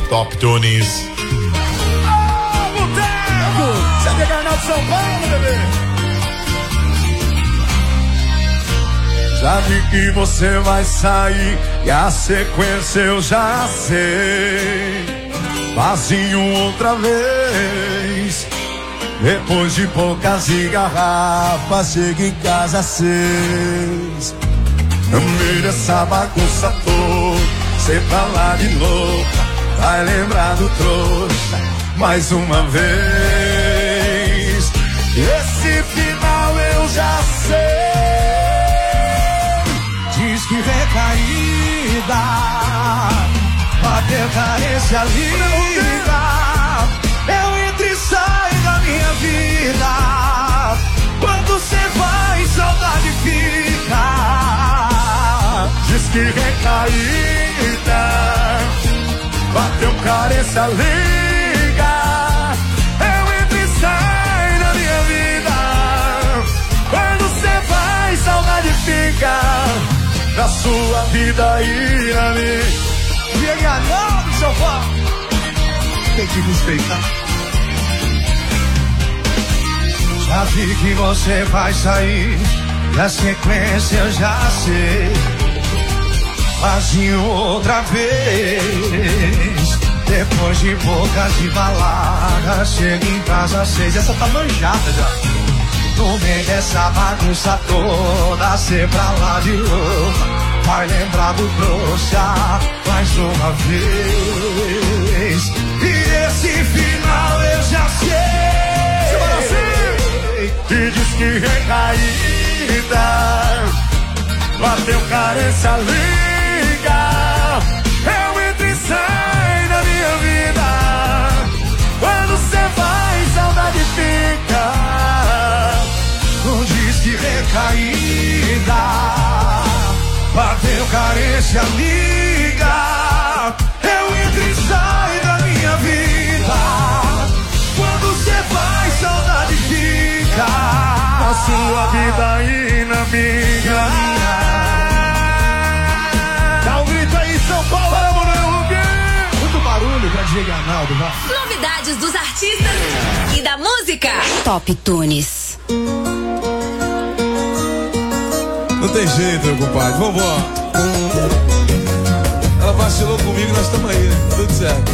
Top Tunes. Boteco! Você quer ganhar de São Paulo, bebê? Já vi que você vai sair e a sequência eu já sei. Vazio outra vez. Depois de poucas garrafas, chega em casa às 6. No meio dessa bagunça toda, cê pra lá de novo, vai lembrar do trouxa mais uma vez. Esse final eu já sei. Diz que recaída, bateu carência linda. Eu entro e saio da minha vida. Quando cê vai, saudade fica. Diz que recaída, bateu carência liga. Eu entro e saio da minha vida. Quando cê vai, saudade fica. Da sua vida e na minha. Chega não do seu pau. Tem que respeitar. Já vi que você vai sair, na sequência eu já sei. Vazio outra vez. Depois de bocas de balada, chega em casa às 6. Essa tá manjada já. No meio dessa bagunça toda, cê pra lá de novo, vai lembrar do trouxa mais uma vez. E esse final eu já sei. E diz que recaída, bateu carência liga. Eu entro e saio da minha vida. Quando cê vai, saudade fica. Não diz que recaída, bateu carência liga. Eu entro e saio da minha vida. Quando cê vai, saudade fica. Na sua vida e na minha. Dá um grito aí, São Paulo, muito barulho pra Diego Arnaldo, vai. Novidades dos artistas e da música. Top Tunes. Não tem jeito, meu compadre, vambora. Ela vacilou comigo, nós estamos aí, né? Tudo certo.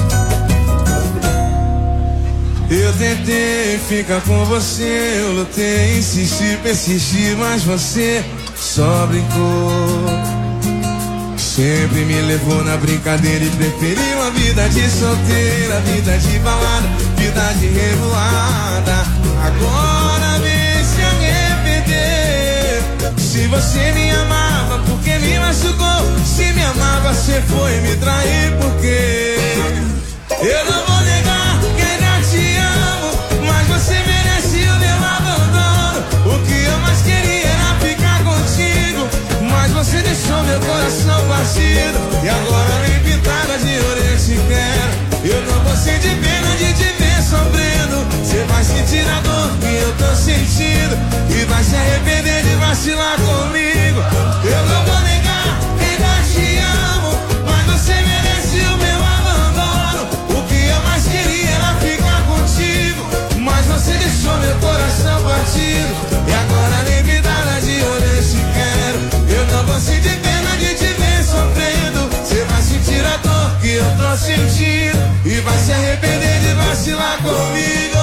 Eu tentei ficar com você, eu lutei, insisti, persisti, mas você só brincou. Sempre me levou na brincadeira e preferiu a vida de solteira, vida de balada, vida de revoada. Agora vem se arrepender. Se você me amava, por que me machucou? Se me amava, você foi me trair, por quê? Eu não vou negar que ainda te amo, mas você merece o meu abandono. O que eu mais queria era ficar contigo, mas você deixou meu coração partido. E agora nem pintada de orelha te quero. Eu não vou sentir pena de te ver sofrendo. Você vai sentir a dor que eu tô sentindo e vai se arrepender de vacilar comigo. Eu não vou negar que ainda te amo, mas você merece o meu abandono. O que eu mais queria era ficar contigo, mas você deixou meu coração partido. E agora nem pintada de orelha te quero. Eu não vou sentir pena de te ver sofrendo. Você vai sentir a dor que eu tô sentindo e vai se arrepender de vacilar comigo.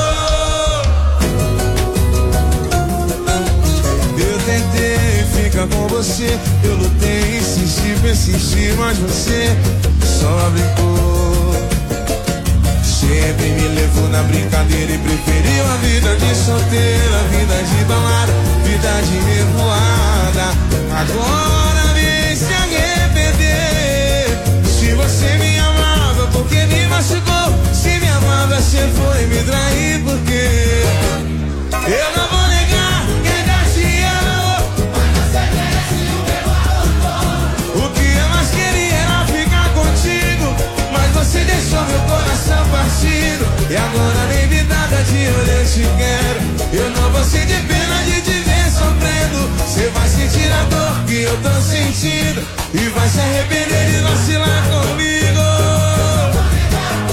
Eu tentei ficar com você, eu lutei, insisti, persisti, mas você só brincou. Sempre me levou na brincadeira e preferiu a vida de solteira, vida de balada, vida de revoada. Agora vem se arrepender. Se você me amava, por que me machucou? Se me amava, você foi me trair, por quê? Eu não vou negar que ainda te amo, mas você merece o meu abandono. O que eu mais queria era ficar contigo, mas você deixou meu coração partido. E agora nem vidada de olho eu te quero. Eu não vou sentir pena de te ver sofrendo. Você vai sentir a dor que eu tô sentindo e vai se arrepender de vacilar comigo.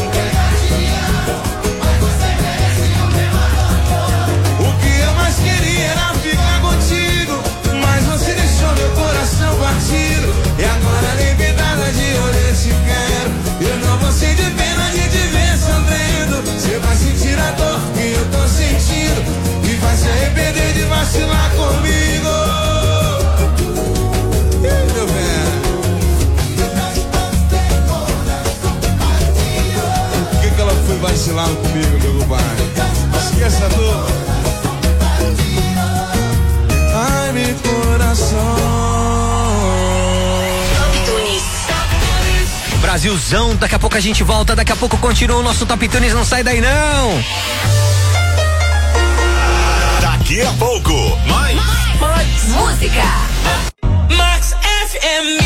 Brasilzão. Daqui a pouco a gente volta, daqui a pouco continua o nosso Top Tunes, não sai daí não. Daqui a pouco, mais música. Max FM.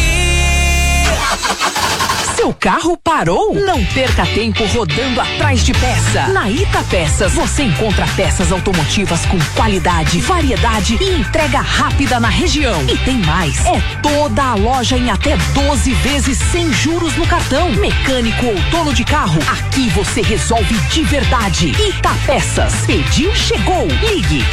Seu carro parou? Não perca tempo rodando atrás de peça. Na Ita Peças você encontra peças automotivas com qualidade, variedade e entrega rápida na região. E tem mais, é toda a loja em até 12 vezes sem juros no cartão. Mecânico ou dono de carro, aqui você resolve de verdade. Ita Peças, pediu, chegou. Ligue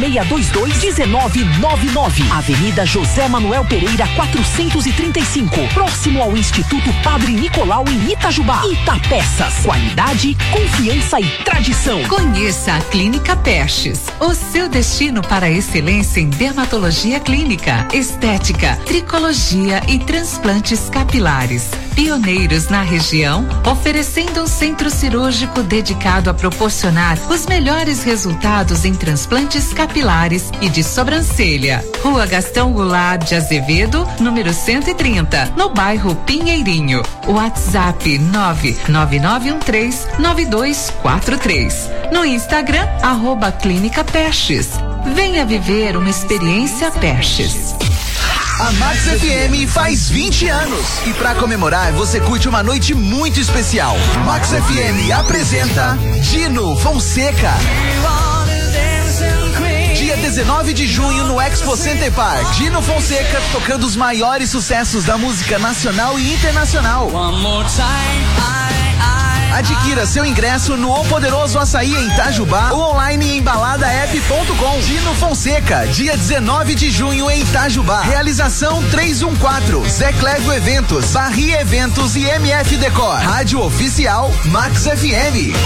3622-1999. Avenida José Manuel Pereira 435, próximo ao Instituto Padre Nicolau em Itajubá. Itapeças, qualidade, confiança e tradição. Conheça a Clínica Pestes, o seu destino para a excelência em dermatologia clínica, estética, tricologia e transplantes capilares. Pioneiros na região, oferecendo um centro cirúrgico dedicado a proporcionar os melhores resultados em transplantes capilares e de sobrancelha. Rua Gastão Goulart de Azevedo, número 130, no bairro Pinheirinho. WhatsApp 99913-9243. No Instagram, @Clínica Pestes. Venha viver uma experiência Pestes. A Max FM faz 20 anos e para comemorar você curte uma noite muito especial. Max FM apresenta Dino Fonseca. Dia 19 de junho no Expo Center Park. Dino Fonseca tocando os maiores sucessos da música nacional e internacional. Adquira seu ingresso no O Poderoso Açaí em Itajubá ou online em baladaep.com. Dino Fonseca, dia 19 de junho em Itajubá. Realização 314, Zé Clégio Eventos, Barri Eventos e MF Decor. Rádio Oficial Max FM.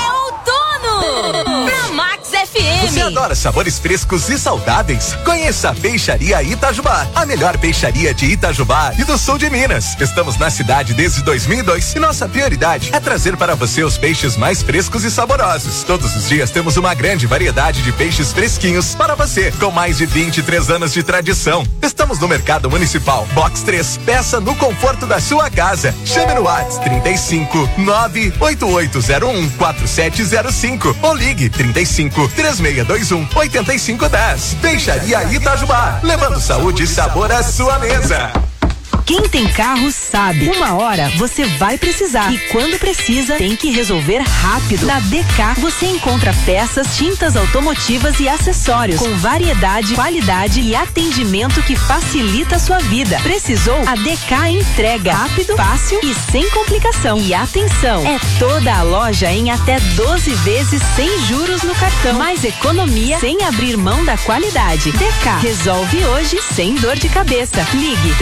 Na Max FM. Você adora sabores frescos e saudáveis? Conheça a Peixaria Itajubá, a melhor peixaria de Itajubá e do sul de Minas. Estamos na cidade desde 2002 e nossa prioridade é trazer para você os peixes mais frescos e saborosos. Todos os dias temos uma grande variedade de peixes fresquinhos para você, com mais de 23 anos de tradição. Estamos no Mercado Municipal, Box 3. Peça no conforto da sua casa. Chame no WhatsApp 35 98801 4705 ou ligue 35 3621 8510. Peixaria Itajubá, levando saúde e sabor à sua mesa. Quem tem carro sabe, uma hora você vai precisar e quando precisa tem que resolver rápido. Na DK você encontra peças, tintas automotivas e acessórios com variedade, qualidade e atendimento que facilita a sua vida. Precisou? A DK entrega rápido, fácil e sem complicação. E atenção, é toda a loja em até 12 vezes sem juros no cartão. Mais economia sem abrir mão da qualidade. DK resolve hoje sem dor de cabeça. Ligue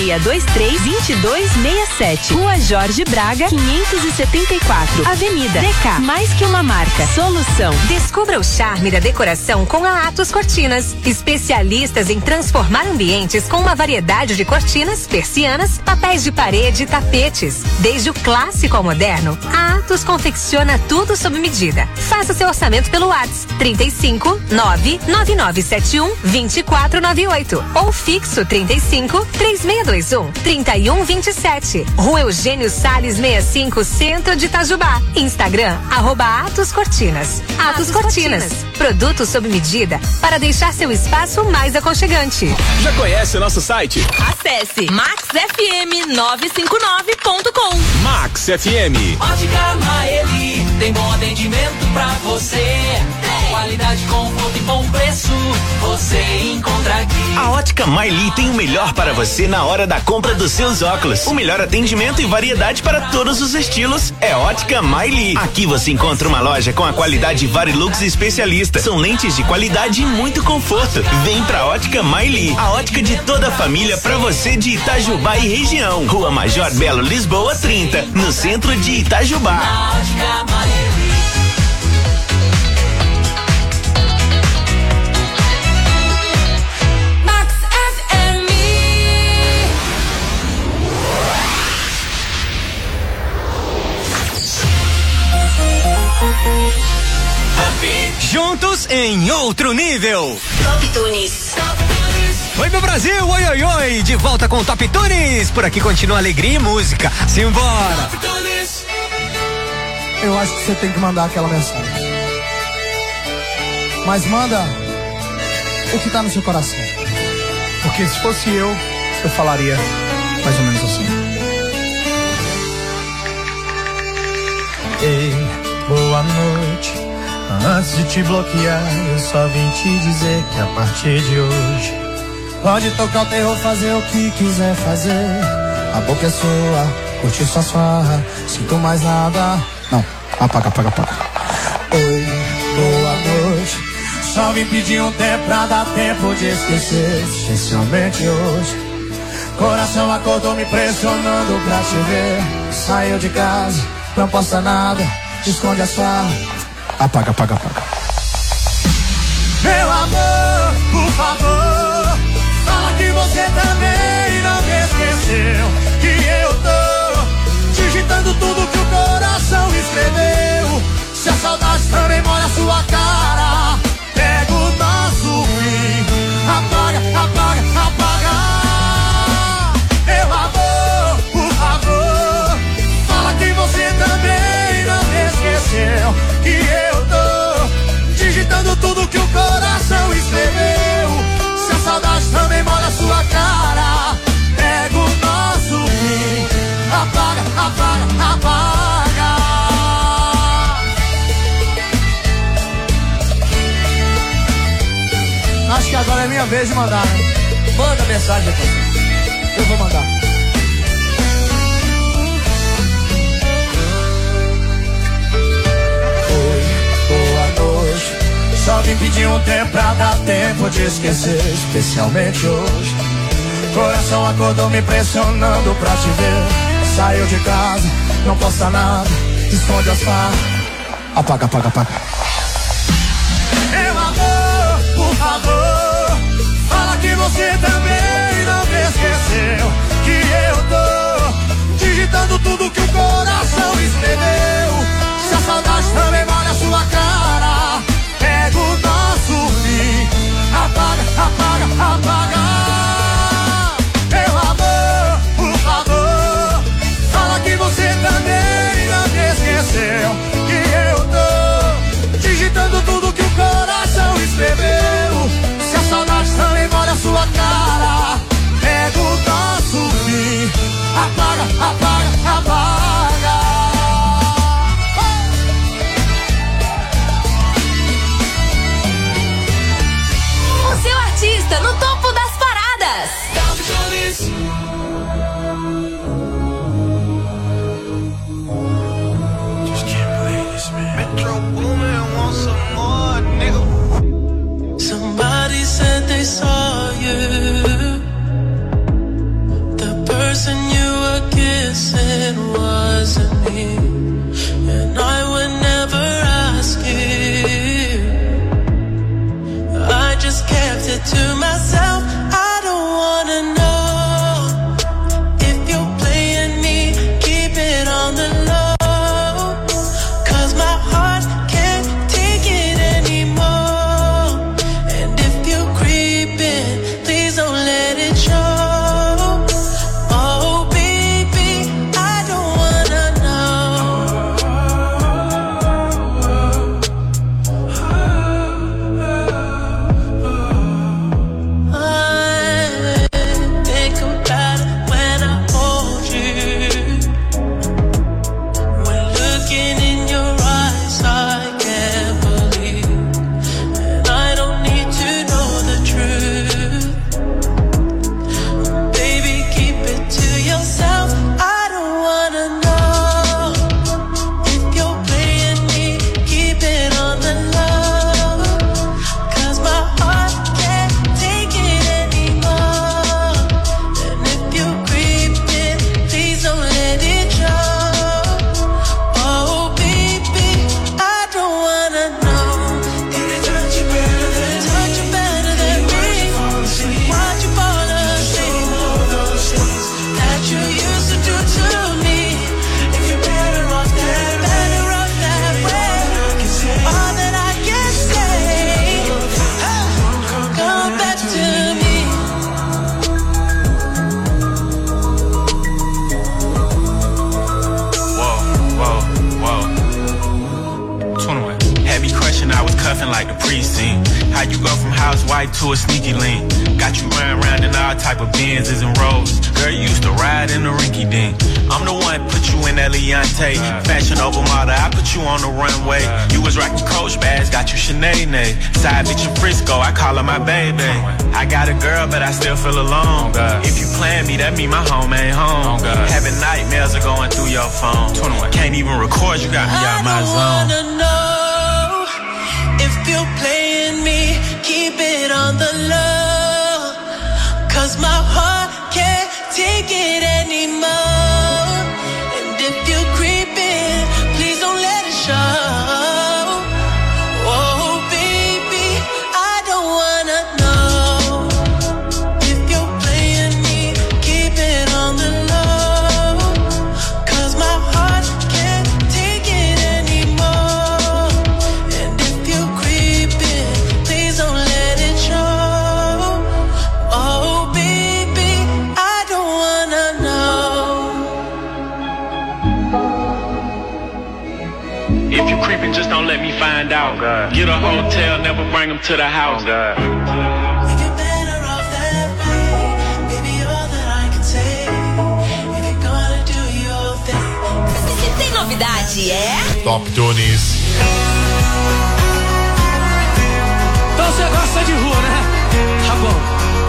3623-2267. Rua Jorge Braga, 574. Avenida DK, mais que uma marca. Solução. Descubra o charme da decoração com a Atos Cortinas. Especialistas em transformar ambientes com uma variedade de cortinas, persianas, papéis de parede e tapetes. Desde o clássico ao moderno, a Atos confecciona tudo sob medida. Faça seu orçamento pelo WhatsApp 35 99971 2498 ou fixo 35 3621 3127. Rua Eugênio Salles 65, Centro de Itajubá. Instagram @Atos Cortinas. Atos Cortinas. Produtos sob medida para deixar seu espaço mais aconchegante. Já conhece o nosso site? Acesse maxfm959.com. Max FM. Ótica Maeli tem bom atendimento pra você. Qualidade, conforto e bom preço, você encontra aqui. A Ótica Maeli tem o melhor para você na hora da compra dos seus óculos. O melhor atendimento e variedade para todos os estilos é Ótica Maeli. Aqui você encontra uma loja com a qualidade Varilux especialista. São lentes de qualidade e muito conforto. Vem pra Ótica Maeli, a ótica de toda a família para você de Itajubá e região. Rua Major Belo Lisboa 30, no centro de Itajubá. Na Ótica Maeli. Juntos em outro nível. Top Tunes. Oi, meu Brasil, oi, oi, oi, de volta com o Top Tunes. Por aqui continua alegria e música. Simbora. Eu acho que você tem que mandar aquela mensagem. Mas manda o que tá no seu coração. Porque se fosse eu falaria mais ou menos assim. Ei, boa noite. Antes de te bloquear, eu só vim te dizer que a partir de hoje pode tocar o terror, fazer o que quiser fazer. A boca é sua, curte sua farra, sinto mais nada. Não, apaga. Oi, boa noite. Só vim pedir um tempo pra dar tempo de esquecer, especialmente hoje. Coração acordou me pressionando pra te ver. Saiu de casa, não posta nada, esconde a sua. Apaga. Meu amor, por favor, fala que você também não me esqueceu. Que eu tô digitando tudo que o coração escreveu. Se a saudade também molha a sua cara, pega o nosso fim. Apaga. Meu amor, por favor, fala que você também não me esqueceu. Que eu tô digitando tudo que o coração escreveu. Se a saudade também molha a sua cara, pega o nosso fim. Apaga. Acho que agora é minha vez de mandar, né? Manda mensagem aqui. Eu vou mandar. Oi, boa noite. Só vim pedir um tempo pra dar tempo de esquecer, especialmente hoje. Coração acordou me pressionando pra te ver. Saiu de casa, não posta nada, esconde as farras. Apaga. Meu amor, por favor, fala que você também não me esqueceu. Que eu tô digitando tudo que o coração escreveu. Se a saudade também molha a sua cara, pega o nosso fim. Apaga. Meu amor, por favor, fala que você também não me esqueceu. Que eu tô digitando tudo que o coração escreveu. Se a saudade também molha a sua cara, pega o nosso fim. Apaga. O seu artista no topo das paradas. Just can't believe this, man. Metro Boomin want some more, nigga. Somebody said they saw you. The person you were kissing wasn't me, and I would never ask you. I just kept it to myself. I don't wanna know if you're playing me. Keep it on the low, 'cause my heart can't take it anymore. And if you're creeping, please don't let it show. Oh baby, I don't wanna know. house white to a sneaky link. Got you round in all type of Benzes and Rolls. Girl, you used to ride in the rinky dink. I'm the one put you in that Leontay. Fashion over model, I put you on the runway. You was rocking Coach bags, got you Sinead. Side bitch in Frisco, I call her my baby. I got a girl, but I still feel alone. If you plan me, that mean my home ain't home. Having nightmares are going through your phone. Can't even record, you got me out my zone. I wanna know if you're playing me, keep it on the low. 'Cause my heart can't take it anymore. And if you're creeping, please don't let it show. Oh baby, I don't wanna know if you're playing me, keep it on the low. 'Cause my heart can't take it anymore. And if you're creeping, please don't let it show. Oh baby, I don't wanna know. If you creeping, just don't let me find out. Get a hotel, never bring them to the house. Se tem novidade, é? Top Tunes. Então você gosta de rua, né? Tá bom.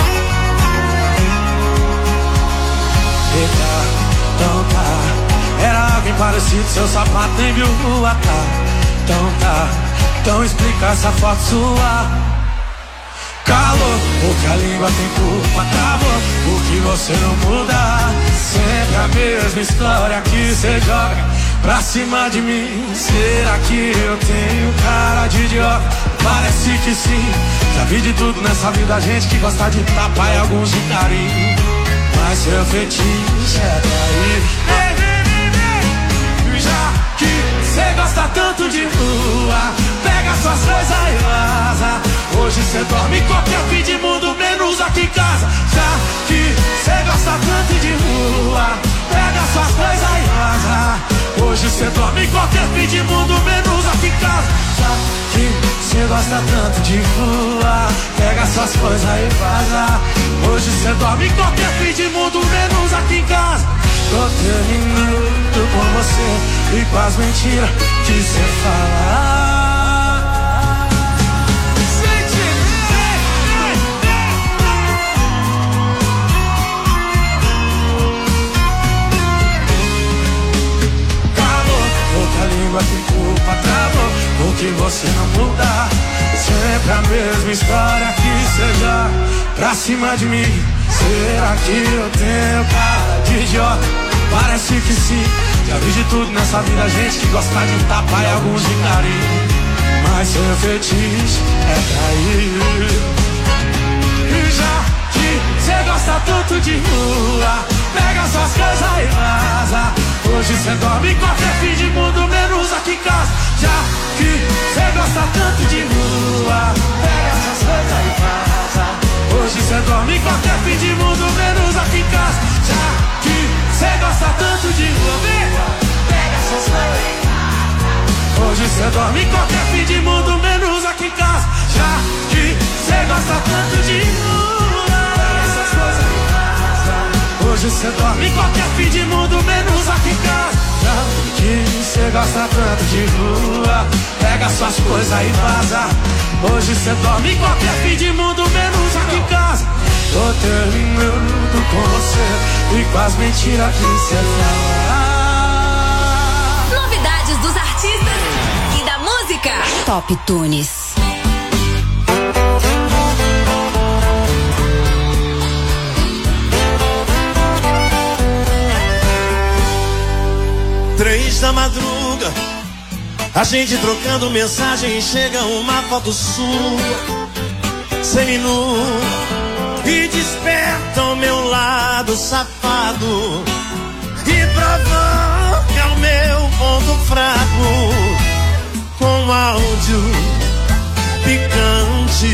Eita, então tá. Era alguém parecido, seu sapato nem viu rua, tá? Então tá. Então explica essa foto sua. Calor, porque a língua tem culpa, travou. Porque você não muda. Sempre a mesma história que você joga pra cima de mim. Será que eu tenho cara de idiota? Parece que sim. Já vi de tudo nessa vida, gente que gosta de tapa e alguns de carinho. Mas seu fetiche é trair. Já que cê gosta tanto de rua, pega suas coisas e vaza. Hoje cê dorme em qualquer fim de mundo, menos aqui em casa. Já que cê gosta tanto de rua, pega suas coisas e vaza. Hoje cê dorme em qualquer fim de mundo, menos aqui em casa. Já que cê gosta tanto de rua, pega suas coisas e vaza. Hoje cê dorme em qualquer fim de mundo, menos aqui em casa. Tô terminando com você e com as mentiras que cê fala. A língua tem culpa, travou. Porque você não muda. Sempre a mesma história que seja pra cima de mim. Será que eu tenho cara de idiota? Parece que sim. Já vi de tudo nessa vida, gente que gosta de tapa e alguns de carinho. Mas seu fetiche é trair. E já que cê gosta tanto de rua, pega suas coisas e vaza. Hoje cê dorme em qualquer fim de mundo, menos aqui em casa. Já que cê gosta tanto de rua, pega suas coisas e vaza. Hoje cê dorme em qualquer fim de mundo, menos aqui em casa. Já que cê gosta tanto de rua, pega suas coisas e vaza. Hoje cê dorme em qualquer fim de mundo, menos aqui em casa. Já que cê gosta tanto de rua, pega suas coisas e vaza. Hoje cê dorme em qualquer fim de mundo, menos aqui em casa. Já que cê gosta tanto de rua, pega suas coisas e vaza. Hoje cê dorme em qualquer fim de mundo, menos aqui em casa. Tô terminando com você e com as mentiras que cê fala. Novidades dos artistas e da música. Top Tunes. 3 da madruga, a gente trocando mensagem, chega uma foto sua, seminua, e desperta o meu lado safado, e provoca o meu ponto fraco, com áudio picante,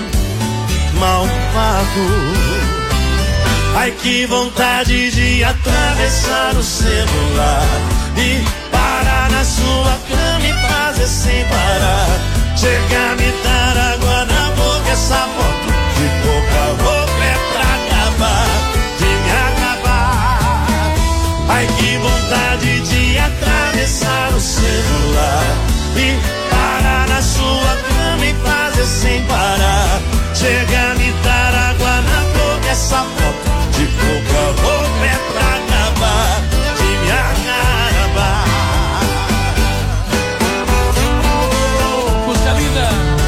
malvado. Ai, que vontade de atravessar o celular e parar na sua cama e fazer sem parar chega a me dar água na boca. Essa foto de pouca roupa é pra acabar, de me acabar. Ai, que vontade de atravessar o celular e parar na sua cama e fazer sem parar. Chega a me dar água na boca. Essa foto de pouca roupa é pra acabar, de me acabar. Música linda.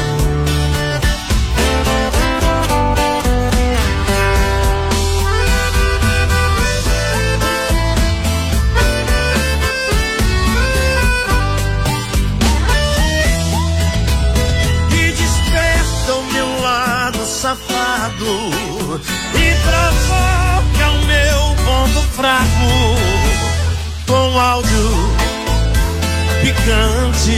Safado e provoca o meu ponto fraco com áudio picante,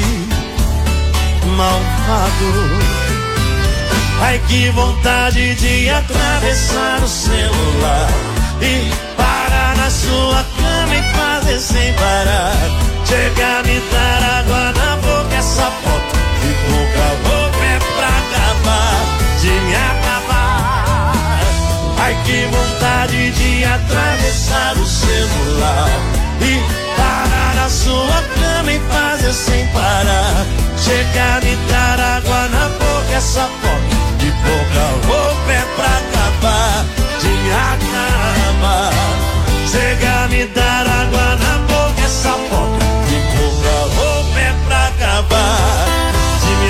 malvado. Ai, que vontade de atravessar o celular e parar na sua cama e fazer sem parar. Chega a me dar água na boca. Essa foto de pouca roupa é pra acabar, de me acabar. Ai, que vontade de atravessar o celular e parar na sua cama e fazer sem parar. Chega a me dar água na boca. Essa foto de pouca roupa é pra acabar, de me acabar. Chega a me dar água na boca. Essa foto de pouca roupa é pra acabar, de me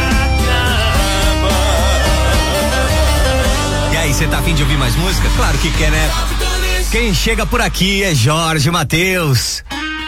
acabar. E aí, você tá a fim de ouvir mais música? Claro que quer, né? Quem chega por aqui é Jorge Mateus.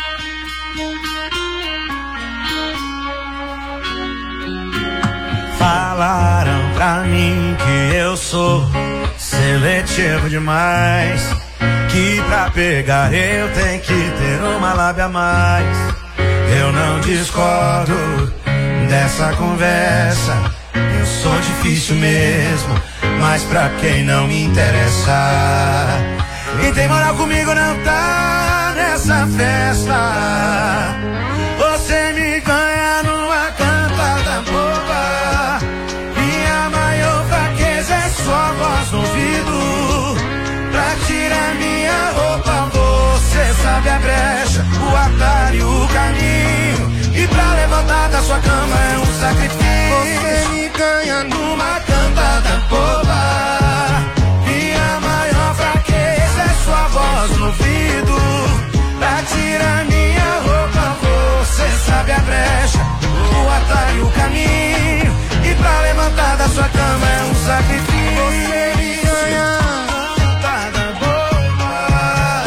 Falaram pra mim que eu sou seletivo demais, que pra pegar eu tenho que ter uma lábia a mais. Eu não discordo dessa conversa, eu sou difícil mesmo, mas pra quem não me interessa. Quem tem moral comigo não tá nessa festa. Você me ganha numa cantada boba. Minha maior fraqueza é sua voz no ouvido. Pra tirar minha roupa você sabe a brecha, o atalho e o caminho. E pra levantar da sua cama é um sacrifício. Você me ganha numa cantada boba. Minha maior fraqueza é sua voz no ouvido. Pra tirar minha roupa você sabe a brecha, o atalho e o caminho. E pra levantar da sua cama é um sacrifício. Você me ganha cantada boba.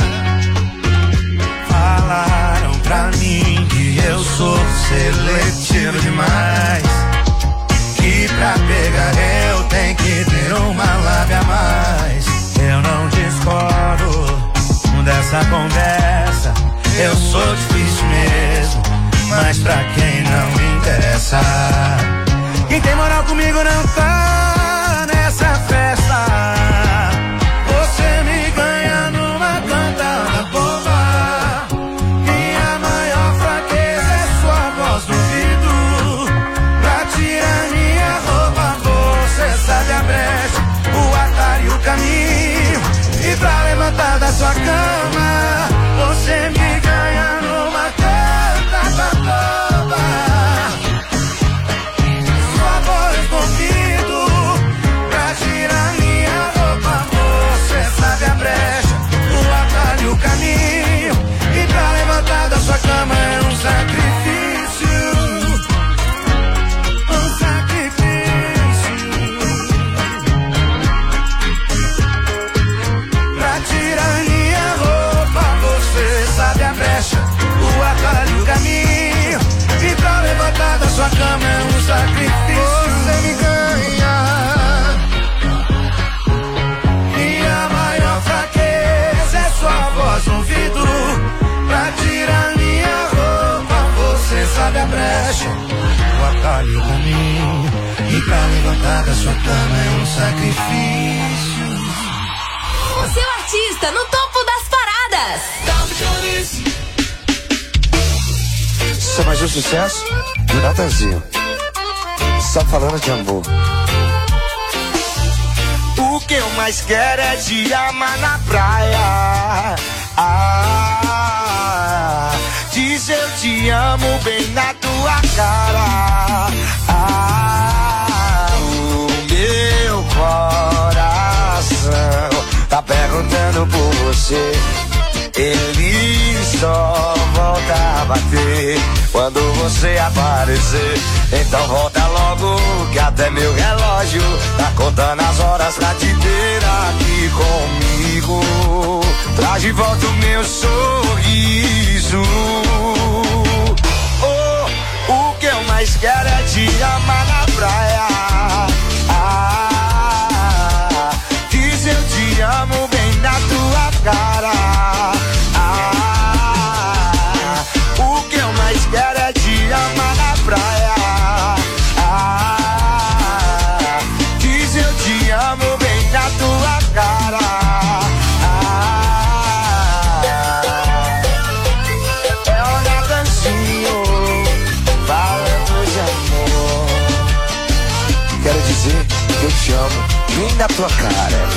Falaram pra mim que eu sou seletivo demais, que pra pegar eu tenho que ter uma lábia a mais. Eu não discordo dessa conversa, eu sou difícil mesmo, mas pra quem não me interessa. Quem tem moral comigo não tá nessa festa. Você me ganha numa cantada boba. Minha maior fraqueza é sua voz no ouvido. Pra tirar minha roupa você sabe a brecha, o atalho e o caminho. E pra levantar da sua cama você me ganha numa cantada boba. Sua voz no ouvido. Pra tirar minha roupa você sabe a brecha, o atalho e o caminho. E pra levantar da sua cama é um sacrifício, um sacrifício. Pra tirar minha roupa você sabe a brecha, o atalho e o caminho. E pra levantar da sua cama é um sacrifício. Você me ganha. Minha maior fraqueza é sua voz no ouvido. Pra tirar minha roupa você sabe a brecha, o atalho e o caminho. E pra levantar da sua cama é um sacrifício. O seu artista no topo das paradas. Isso é mais um sucesso do Natanzinho. só falando de amor. O que eu mais quero é te amar na praia. Diz eu te amo bem na tua cara. O meu coração tá perguntando por você. Ele só volta a bater quando você aparecer. Então volta logo que até meu relógio tá contando as horas pra te ter aqui comigo. Traz de volta o meu sorriso. O que eu mais quero é te amar na praia. Diz eu te amo bem na tua cara. O que eu mais quero é te amar na praia. Diz eu te amo bem na tua cara. É o Natanzinho falando de amor. Quero dizer que eu te amo bem na tua cara.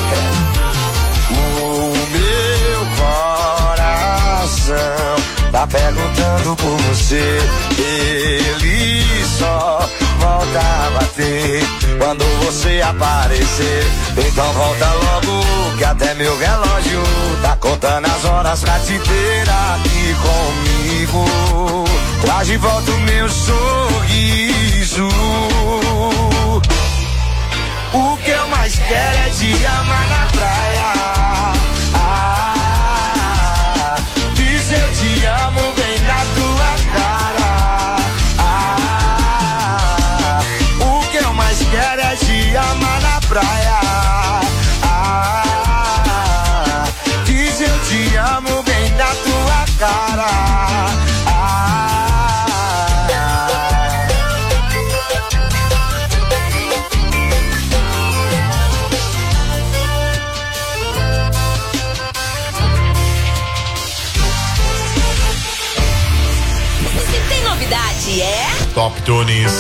O meu coração tá perguntando por você. Ele só volta a bater quando você aparecer. Então volta logo que até meu relógio tá contando as horas pra te ter aqui comigo. Traz de volta o meu sorriso. O que eu mais quero é te amar na praia. Diz eu te amo bem na tua cara. O que eu mais quero é te amar na praia. Diz eu te amo bem na tua cara. É Top Tunes.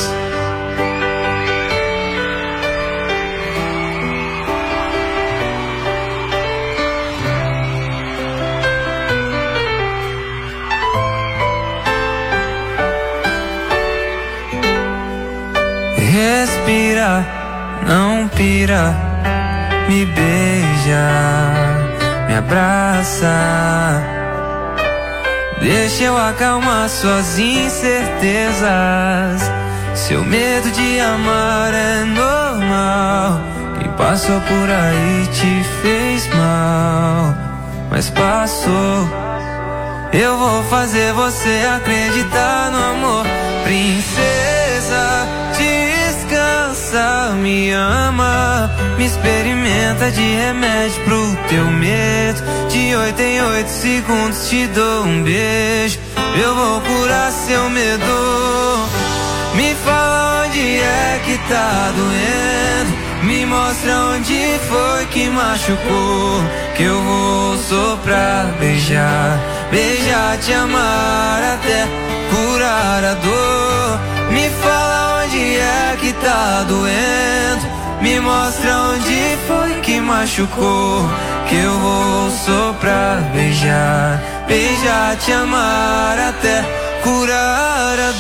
Respira, não pira, me beija, me abraça. Deixa eu acalmar suas incertezas. Seu medo de amar é normal. Quem passou por aí te fez mal, mas passou. Eu vou fazer você acreditar no amor. Princesa, descansa, me ama, me experimenta de remédio pro teu medo. De 8 em 8 segundos te dou um beijo. Eu vou curar seu medo. Me fala onde é que tá doendo. Me mostra onde foi que machucou. Que eu vou soprar, beijar, beijar, te amar até curar a dor. Me fala onde é que tá doendo. Me mostra onde foi que machucou. Que eu vou soprar, beijar, beijar, te amar até curar a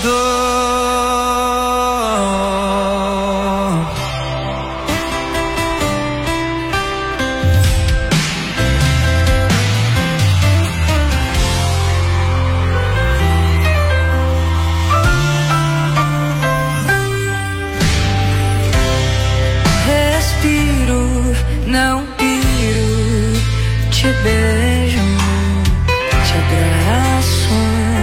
dor. Respiro, não piro, te beijo, te abraço.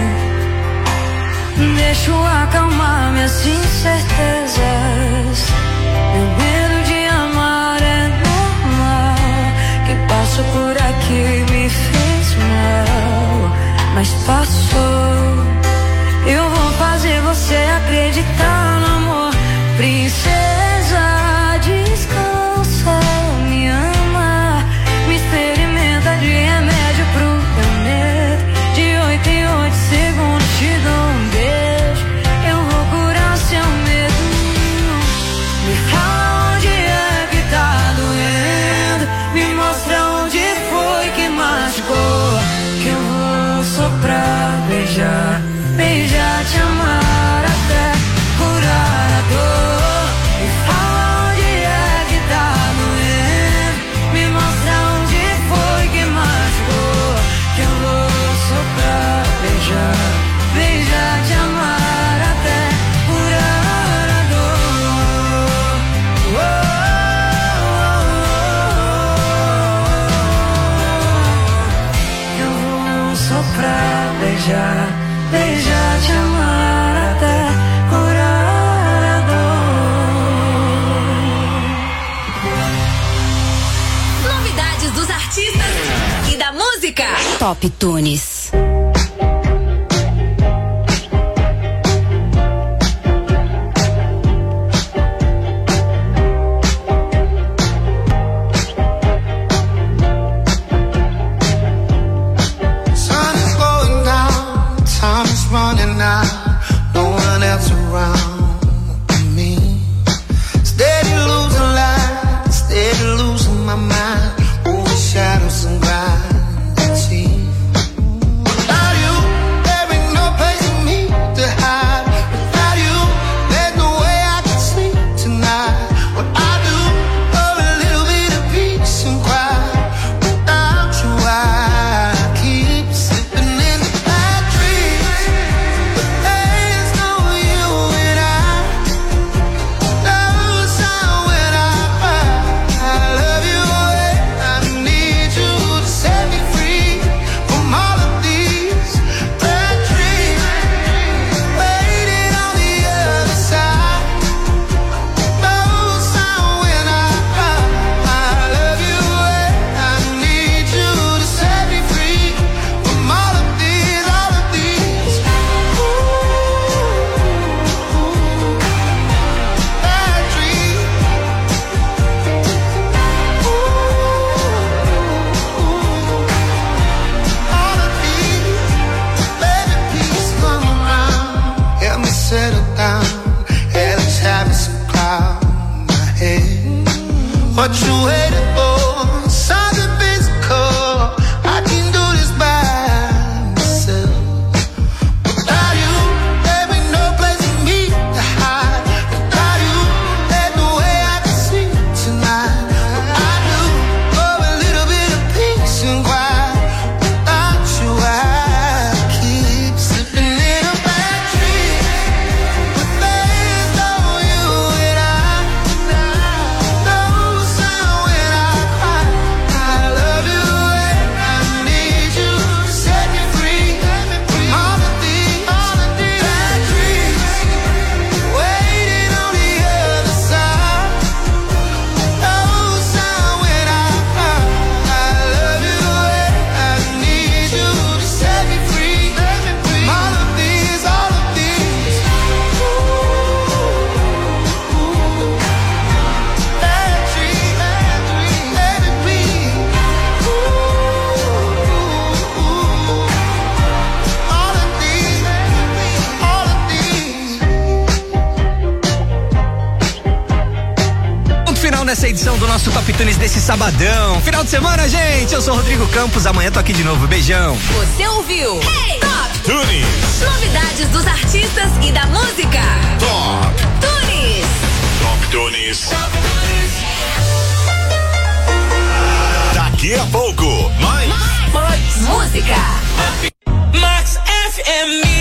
Deixo acalmar minhas incertezas. Meu medo de amar é normal. Quem passou por aqui me fez mal, mas passou. Eu vou fazer você acreditar no amor. Princesa, descansa, me ama, me experimenta de remédio pro teu medo. De 8 em 8 segundos te dou um beijo. Eu vou curar seu medo. beijar, beijar, te amar até curar a dor. Novidades dos artistas e da música. Top Tunes. Running out, no one else around me. Steady losing light, steady losing my mind. Over shadows and gravity. Without you, there ain't no place for me to hide. Without you, there's no way I can sleep tonight. What I do, for a little bit of peace and quiet. Without you, I keep slipping in the bad dreams. What you waiting for? Something physical. I can do this by myself. Without you, there ain't no place for me to hide. Without you, there's no way I can sleep tonight. What I do for a little bit of peace and quiet. Without you, I keep slipping in a bad dream. But there's no you and I. Nessa edição do nosso Top Tunes desse sabadão. Final de semana, gente. Eu sou o Rodrigo Campos. Amanhã tô aqui de novo. Beijão. Você ouviu? Hey! Top Tunes. Novidades dos artistas e da música. Top Tunes. Top Tunes. Daqui a pouco, mais música. Max FM.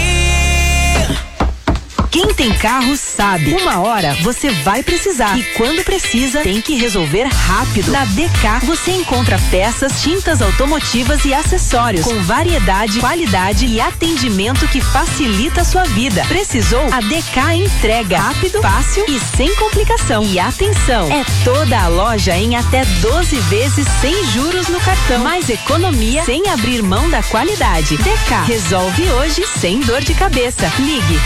Quem tem carro sabe. Uma hora você vai precisar. E quando precisa, tem que resolver rápido. Na DK você encontra peças, tintas automotivas e acessórios com variedade, qualidade e atendimento que facilita a sua vida. Precisou? A DK entrega rápido, fácil e sem complicação. E atenção, é toda a loja em até 12 vezes sem juros no cartão. Mais economia sem abrir mão da qualidade. DK resolve hoje sem dor de cabeça. Ligue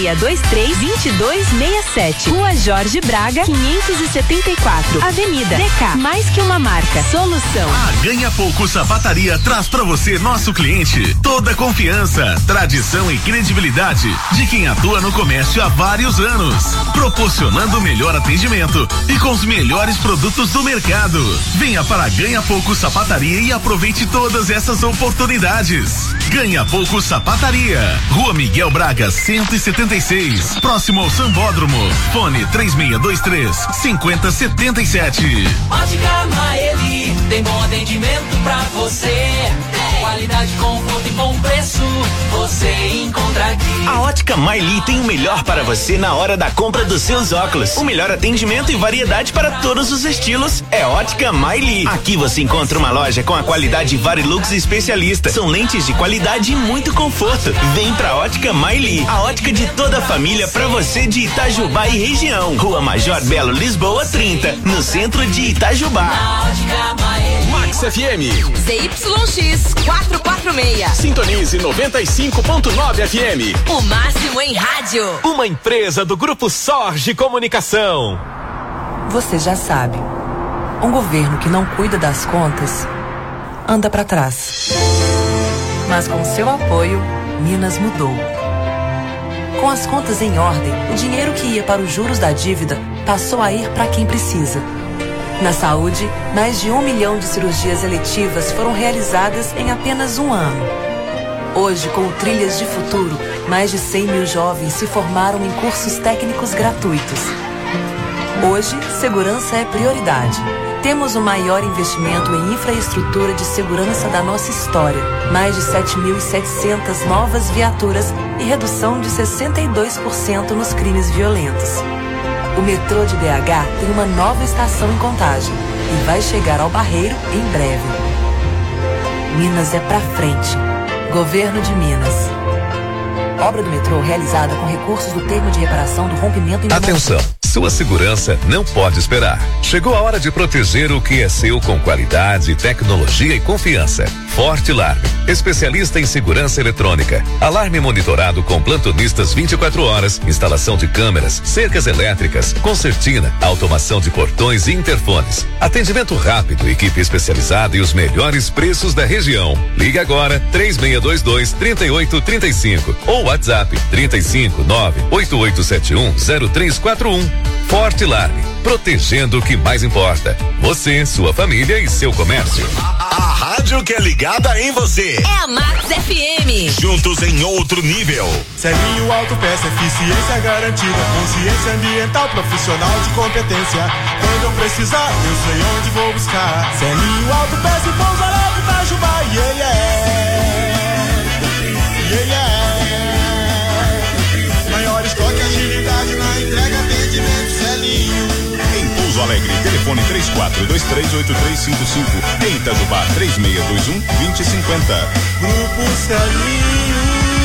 3623-2267. Rua Jorge Braga, 574. Avenida DK. Mais que uma marca. Solução. A Ganha Pouco Sapataria traz pra você, nosso cliente, toda a confiança, tradição e credibilidade de quem atua no comércio há vários anos, proporcionando o melhor atendimento e com os melhores produtos do mercado. Venha para a Ganha Pouco Sapataria e aproveite todas essas oportunidades. Ganha Pouco Sapataria, Rua Miguel Braga, 176, próximo ao Sambódromo. Fone 3623-5077. Ótica Maeli, tem bom atendimento pra você. Qualidade, conforto e bom bom preço você encontra aqui. A Ótica Maili tem o melhor para você na hora da compra dos seus óculos. O melhor atendimento e variedade para todos os estilos é Ótica Maili. Aqui você encontra uma loja com a qualidade Varilux especialista. São lentes de qualidade e muito conforto. Vem pra Ótica Maili, a ótica de toda a família para você de Itajubá e região. Rua Major Belo Lisboa 30, no centro de Itajubá. Max FM. ZYX 446. Sintonize 95.9 FM. O máximo em rádio. Uma empresa do Grupo Sorge Comunicação. Você já sabe, um governo que não cuida das contas anda pra trás. Mas com seu apoio, Minas mudou. Com as contas em ordem, o dinheiro que ia para os juros da dívida passou a ir para quem precisa. Na saúde, mais de 1 milhão de cirurgias eletivas foram realizadas em apenas um ano. Hoje, com o Trilhas de Futuro, mais de 100 mil jovens se formaram em cursos técnicos gratuitos. Hoje, segurança é prioridade. Temos o maior investimento em infraestrutura de segurança da nossa história. Mais de 7.700 novas viaturas e redução de 62% nos crimes violentos. O metrô de BH tem uma nova estação em Contagem e vai chegar ao Barreiro em breve. Minas é pra frente. Governo de Minas. Obra do metrô realizada com recursos do termo de reparação do rompimento em Atenção, sua segurança não pode esperar. Chegou a hora de proteger o que é seu com qualidade, tecnologia e confiança. Forte Alarme, especialista em segurança eletrônica. Alarme monitorado com plantonistas 24 horas, instalação de câmeras, cercas elétricas, concertina, automação de portões e interfones. Atendimento rápido, equipe especializada e os melhores preços da região. Ligue agora 3622-3835 ou WhatsApp 359-8871-0341. Forte Alarme, protegendo o que mais importa. Você, sua família e seu comércio. A rádio que é ligada em você. É a Max FM. Juntos em outro nível. Celinho Autopeça, eficiência garantida, consciência ambiental, profissional de competência. Quando eu precisar, eu sei onde vou buscar. Celinho Autopeça e Pouso Alegre, Itajubá, e ele é. Maior estoque, agilidade na entrega, atendimento, Celinho. Em Pouso Alegre, telefone 34238355. Em Itajubá, 3621-2050. Grupo Celinho.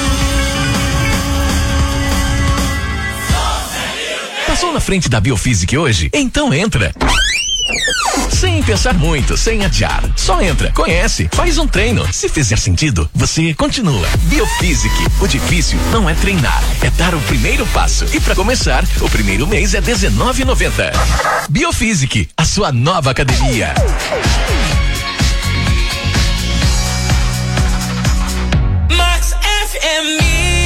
Passou na frente da Biofísica hoje? Então entra. Sem pensar muito, sem adiar. Só entra, conhece, faz um treino. Se fizer sentido, você continua. Biofísica. O difícil não é treinar, é dar o primeiro passo. E para começar, o primeiro mês é R$19,90. Biofísica, a sua nova academia. Max FM.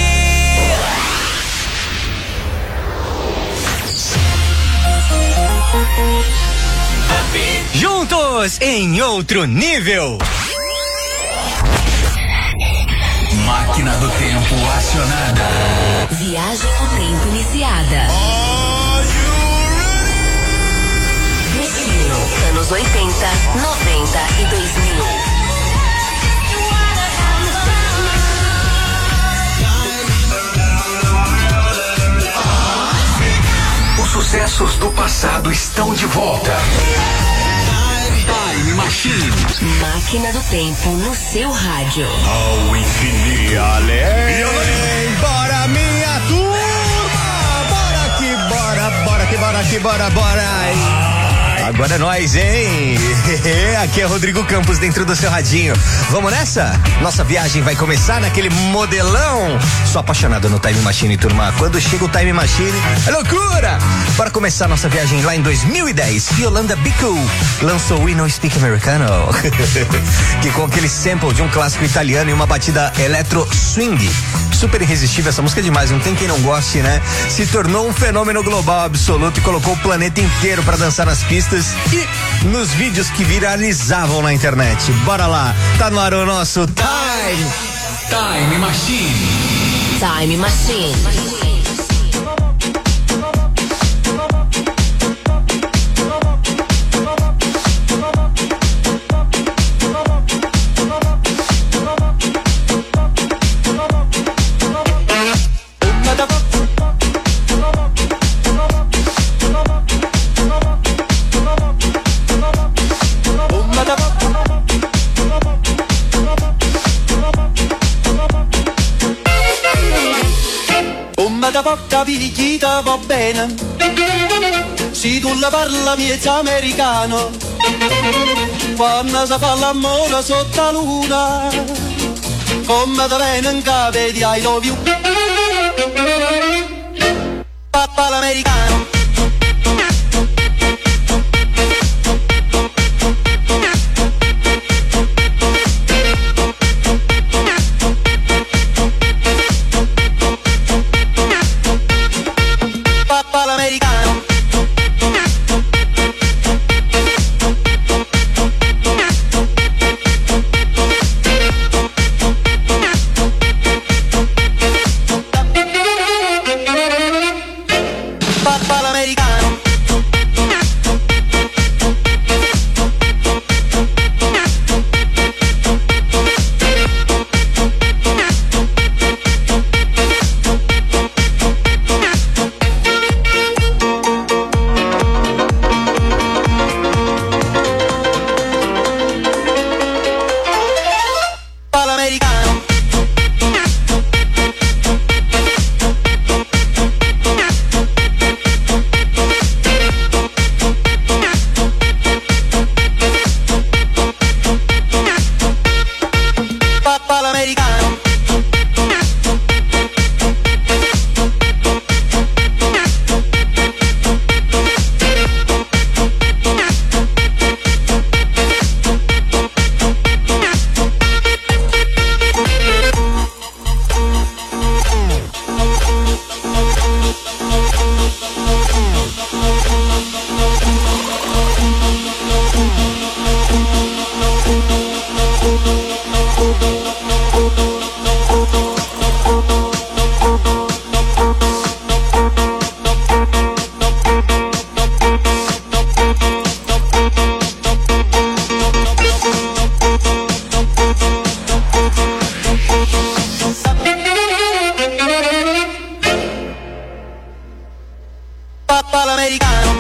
Juntos em outro nível. Máquina do tempo acionada. Viagem ao tempo iniciada. Destino, anos 80, 90 e 2000. Os sucessos do passado estão de volta. Time Machine. Máquina do tempo no seu rádio. Ao infinito e além. Bora, minha turma! Bora aqui, bora! Agora é nóis, hein? Aqui é Rodrigo Campos dentro do seu radinho. Vamos nessa? Nossa viagem vai começar naquele modelão. Sou apaixonado no Time Machine, turma. Quando chega o Time Machine, é loucura! Bora começar nossa viagem lá em 2010. Yolanda Bico lançou We No Speak Americano. Que com aquele sample de um clássico italiano e uma batida eletro swing. Super irresistível, essa música é demais, não tem quem não goste, né? Se tornou um fenômeno global absoluto e colocou o planeta inteiro pra dançar nas pistas e nos vídeos que viralizavam na internet. Bora lá, tá no ar o nosso Time Machine. Time Machine. da poca picchita va bene. Se tu la parla miezza americano, quando si fa l'amore sotto la luna, come da bene in capo di I love you. Papà l'americano. Papà l'americano. Papà l'americano. Papà l'americano. Papà l'americano. Papà l'americano.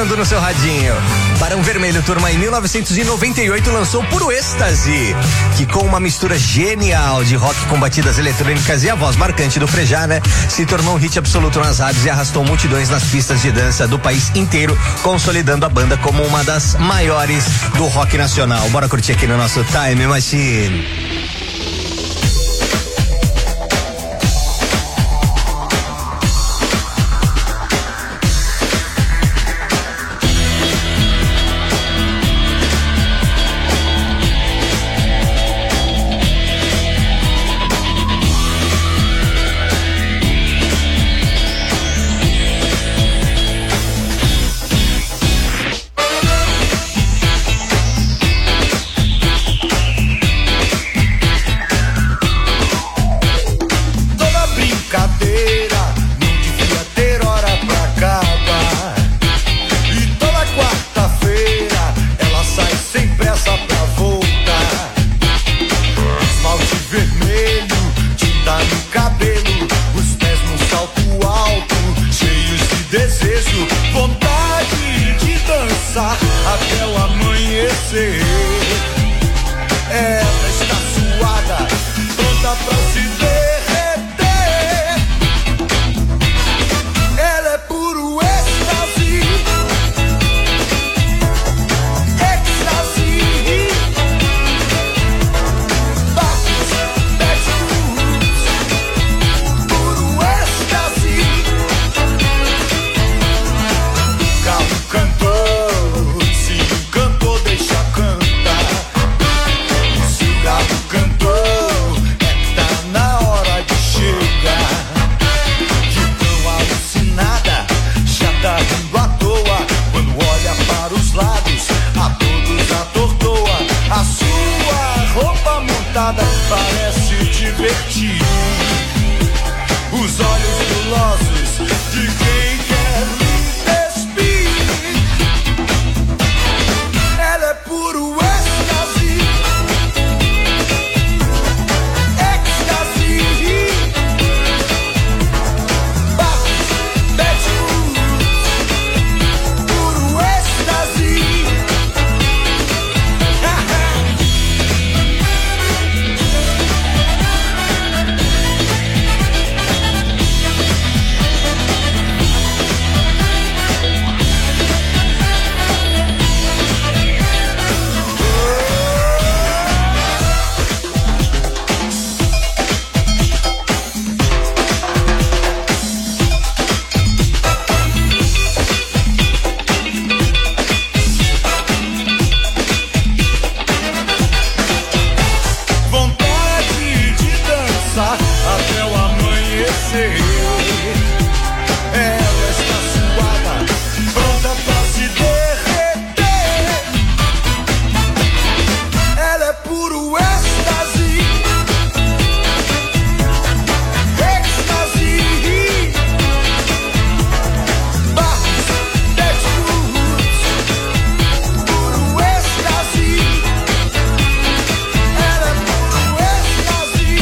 tocando no seu radinho. Barão Vermelho, turma, em 1998 lançou Puro Êxtase, que com uma mistura genial de rock com batidas eletrônicas e a voz marcante do Frejá, né, se tornou um hit absoluto nas rádios e arrastou multidões nas pistas de dança do país inteiro, consolidando a banda como uma das maiores do rock nacional. Bora curtir aqui no nosso Time Machine. Até o amanhecer, ela está suada, pronta pra se derreter. Ela é puro êxtase, êxtase. Bate, puro êxtase. Galo cantor. Parece divertir os olhos gulosos de quem quer me despir. Ela é puro êxtase, êxtase. Bate, puro êxtase. Até o amanhecer, ela está suada, pronta pra se derreter. Ela é puro êxtase, êxtase. Barros, Deadwoods, puro êxtase. Ela é puro êxtase.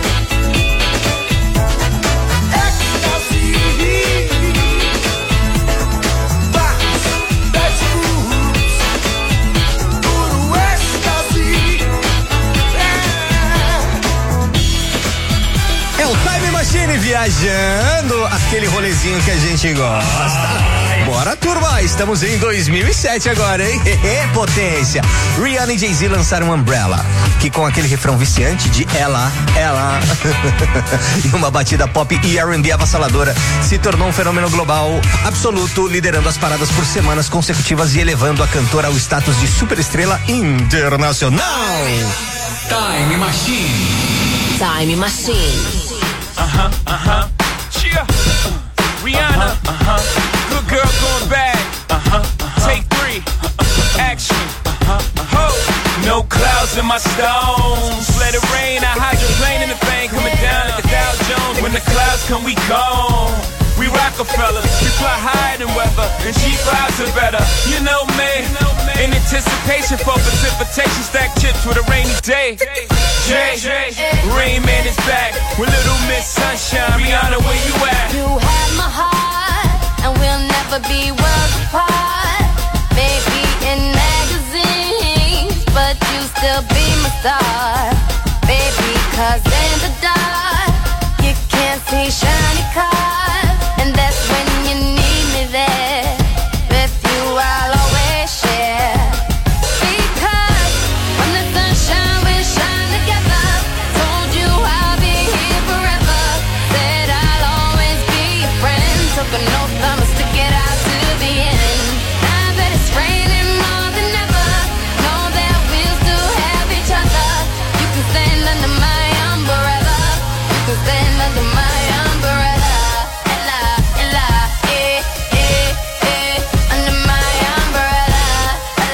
É o Time Machine viajando, aquele rolezinho que a gente gosta. Bora, turma, estamos em 2007 agora, hein? Potência. Rihanna e Jay-Z lançaram Umbrella, que com aquele refrão viciante de ela e uma batida pop e R&B avassaladora, se tornou um fenômeno global absoluto, liderando as paradas por semanas consecutivas e elevando a cantora ao status de superestrela internacional. Time Machine. Time Machine. Yeah. Rihanna. Good girl going bad. Take 3. Action. No clouds in my stones. Let it rain. I hydroplane in the thing coming down like the Dow Jones. When the clouds come, we gone. We Rockefeller, we fly higher than weather, and cheap vibes are better. You know me, in anticipation for precipitation, stack chips with a rainy day. Jay, Rain Man is back with Little Miss Sunshine. Rihanna, where you at? You have my heart and we'll never be worlds apart. Maybe in magazines, but you still be my star, baby, 'cause